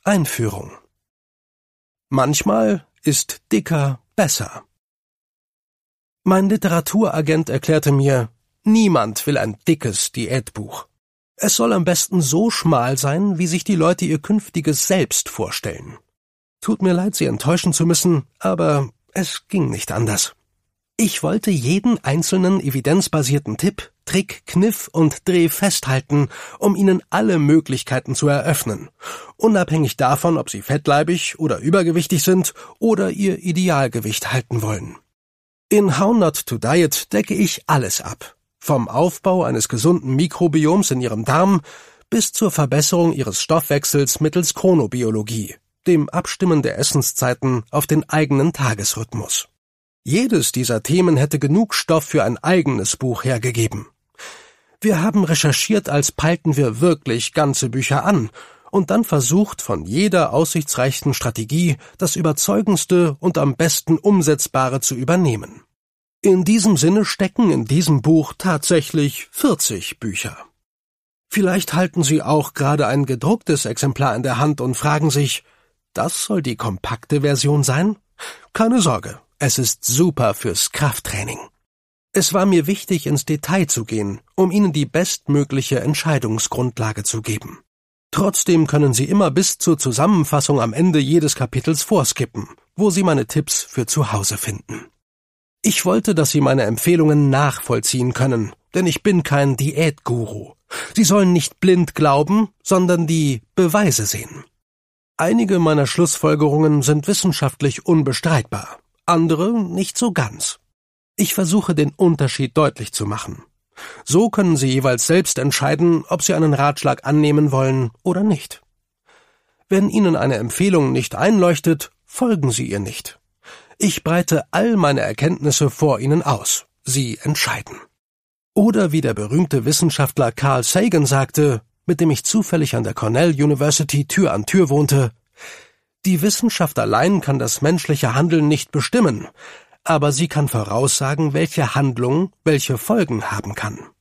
Einführung. Manchmal ist dicker besser. Mein Literaturagent erklärte mir, niemand will ein dickes Diätbuch. Es soll am besten so schmal sein, wie sich die Leute ihr künftiges Selbst vorstellen. Tut mir leid, Sie enttäuschen zu müssen, aber es ging nicht anders. Ich wollte jeden einzelnen evidenzbasierten Tipp, Trick, Kniff und Dreh festhalten, um Ihnen alle Möglichkeiten zu eröffnen, unabhängig davon, ob Sie fettleibig oder übergewichtig sind oder Ihr Idealgewicht halten wollen. In How Not to Diet decke ich alles ab, vom Aufbau eines gesunden Mikrobioms in Ihrem Darm bis zur Verbesserung Ihres Stoffwechsels mittels Chronobiologie, dem Abstimmen der Essenszeiten auf den eigenen Tagesrhythmus. Jedes dieser Themen hätte genug Stoff für ein eigenes Buch hergegeben. Wir haben recherchiert, als peilten wir wirklich ganze Bücher an und dann versucht, von jeder aussichtsreichen Strategie das Überzeugendste und am besten Umsetzbare zu übernehmen. In diesem Sinne stecken in diesem Buch tatsächlich 40 Bücher. Vielleicht halten Sie auch gerade ein gedrucktes Exemplar in der Hand und fragen sich, das soll die kompakte Version sein? Keine Sorge. Es ist super fürs Krafttraining. Es war mir wichtig, ins Detail zu gehen, um Ihnen die bestmögliche Entscheidungsgrundlage zu geben. Trotzdem können Sie immer bis zur Zusammenfassung am Ende jedes Kapitels vorskippen, wo Sie meine Tipps für zu Hause finden. Ich wollte, dass Sie meine Empfehlungen nachvollziehen können, denn ich bin kein Diätguru. Sie sollen nicht blind glauben, sondern die Beweise sehen. Einige meiner Schlussfolgerungen sind wissenschaftlich unbestreitbar. Andere nicht so ganz. Ich versuche, den Unterschied deutlich zu machen. So können Sie jeweils selbst entscheiden, ob Sie einen Ratschlag annehmen wollen oder nicht. Wenn Ihnen eine Empfehlung nicht einleuchtet, folgen Sie ihr nicht. Ich breite all meine Erkenntnisse vor Ihnen aus. Sie entscheiden. Oder wie der berühmte Wissenschaftler Carl Sagan sagte, mit dem ich zufällig an der Cornell University Tür an Tür wohnte, die Wissenschaft allein kann das menschliche Handeln nicht bestimmen, aber sie kann voraussagen, welche Handlung welche Folgen haben kann.